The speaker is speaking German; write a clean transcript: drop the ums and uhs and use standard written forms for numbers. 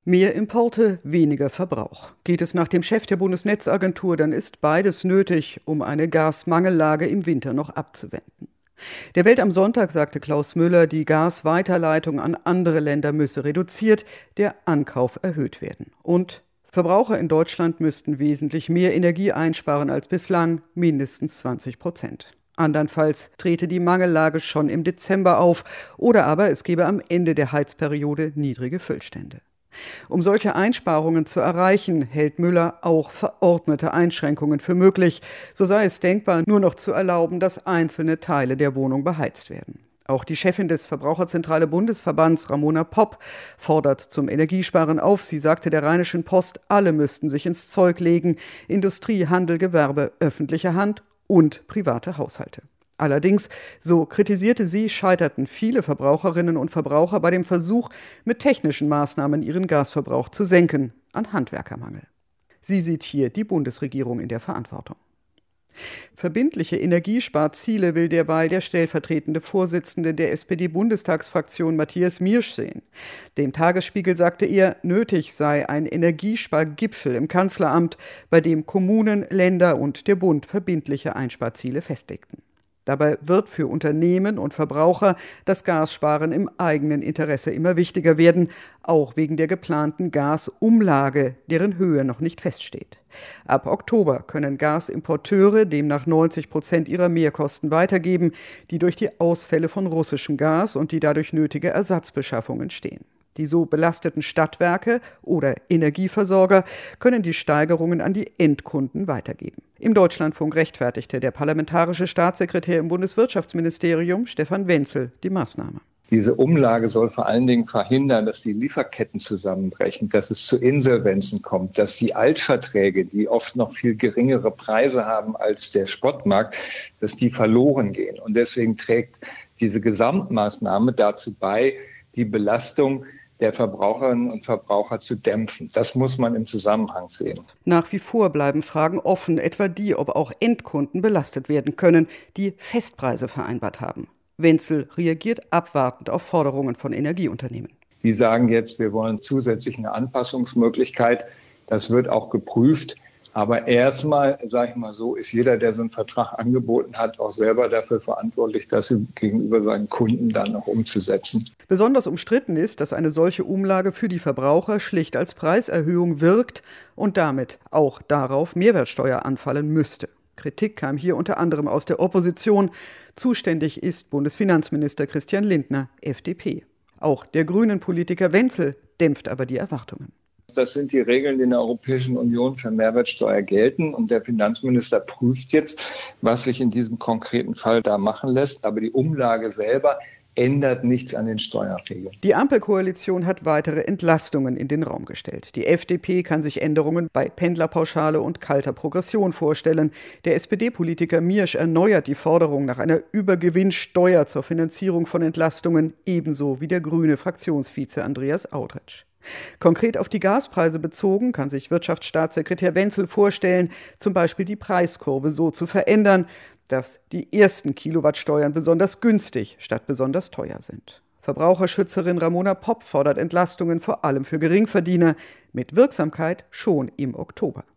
Mehr Importe, weniger Verbrauch. Geht es nach dem Chef der Bundesnetzagentur, dann ist beides nötig, um eine Gasmangellage im Winter noch abzuwenden. Der Welt am Sonntag sagte Klaus Müller, die Gasweiterleitung an andere Länder müsse reduziert, der Ankauf erhöht werden. Und Verbraucher in Deutschland müssten wesentlich mehr Energie einsparen als bislang, mindestens 20%. Andernfalls trete die Mangellage schon im Dezember auf oder aber es gebe am Ende der Heizperiode niedrige Füllstände. Um solche Einsparungen zu erreichen, hält Müller auch verordnete Einschränkungen für möglich. So sei es denkbar, nur noch zu erlauben, dass einzelne Teile der Wohnung beheizt werden. Auch die Chefin des Verbraucherzentrale Bundesverbands, Ramona Popp, fordert zum Energiesparen auf. Sie sagte der Rheinischen Post, alle müssten sich ins Zeug legen: Industrie, Handel, Gewerbe, öffentliche Hand und private Haushalte. Allerdings, so kritisierte sie, scheiterten viele Verbraucherinnen und Verbraucher bei dem Versuch, mit technischen Maßnahmen ihren Gasverbrauch zu senken, an Handwerkermangel. Sie sieht hier die Bundesregierung in der Verantwortung. Verbindliche Energiesparziele will derweil der stellvertretende Vorsitzende der SPD-Bundestagsfraktion Matthias Miersch sehen. Dem Tagesspiegel sagte er, nötig sei ein Energiespargipfel im Kanzleramt, bei dem Kommunen, Länder und der Bund verbindliche Einsparziele festlegten. Dabei wird für Unternehmen und Verbraucher das Gassparen im eigenen Interesse immer wichtiger werden, auch wegen der geplanten Gasumlage, deren Höhe noch nicht feststeht. Ab Oktober können Gasimporteure demnach 90% ihrer Mehrkosten weitergeben, die durch die Ausfälle von russischem Gas und die dadurch nötige Ersatzbeschaffung entstehen. Die so belasteten Stadtwerke oder Energieversorger können die Steigerungen an die Endkunden weitergeben. Im Deutschlandfunk rechtfertigte der parlamentarische Staatssekretär im Bundeswirtschaftsministerium, Stefan Wenzel, die Maßnahme. Diese Umlage soll vor allen Dingen verhindern, dass die Lieferketten zusammenbrechen, dass es zu Insolvenzen kommt, dass die Altverträge, die oft noch viel geringere Preise haben als der Spotmarkt, dass die verloren gehen. Und deswegen trägt diese Gesamtmaßnahme dazu bei, die Belastung der Verbraucherinnen und Verbraucher zu dämpfen. Das muss man im Zusammenhang sehen. Nach wie vor bleiben Fragen offen, etwa die, ob auch Endkunden belastet werden können, die Festpreise vereinbart haben. Wenzel reagiert abwartend auf Forderungen von Energieunternehmen. Die sagen jetzt, wir wollen zusätzlich eine Anpassungsmöglichkeit. Das wird auch geprüft. Aber erstmal, sage ich mal so, ist jeder, der so einen Vertrag angeboten hat, auch selber dafür verantwortlich, das gegenüber seinen Kunden dann noch umzusetzen. Besonders umstritten ist, dass eine solche Umlage für die Verbraucher schlicht als Preiserhöhung wirkt und damit auch darauf Mehrwertsteuer anfallen müsste. Kritik kam hier unter anderem aus der Opposition. Zuständig ist Bundesfinanzminister Christian Lindner, FDP. Auch der Grünen-Politiker Wenzel dämpft aber die Erwartungen. Das sind die Regeln, die in der Europäischen Union für Mehrwertsteuer gelten. Und der Finanzminister prüft jetzt, was sich in diesem konkreten Fall da machen lässt. Aber die Umlage selber ändert nichts an den Steuerregeln. Die Ampelkoalition hat weitere Entlastungen in den Raum gestellt. Die FDP kann sich Änderungen bei Pendlerpauschale und kalter Progression vorstellen. Der SPD-Politiker Miersch erneuert die Forderung nach einer Übergewinnsteuer zur Finanzierung von Entlastungen, ebenso wie der grüne Fraktionsvize Andreas Audretsch. Konkret auf die Gaspreise bezogen kann sich Wirtschaftsstaatssekretär Wenzel vorstellen, zum Beispiel die Preiskurve so zu verändern, dass die ersten Kilowattsteuern besonders günstig statt besonders teuer sind. Verbraucherschützerin Ramona Popp fordert Entlastungen vor allem für Geringverdiener, mit Wirksamkeit schon im Oktober.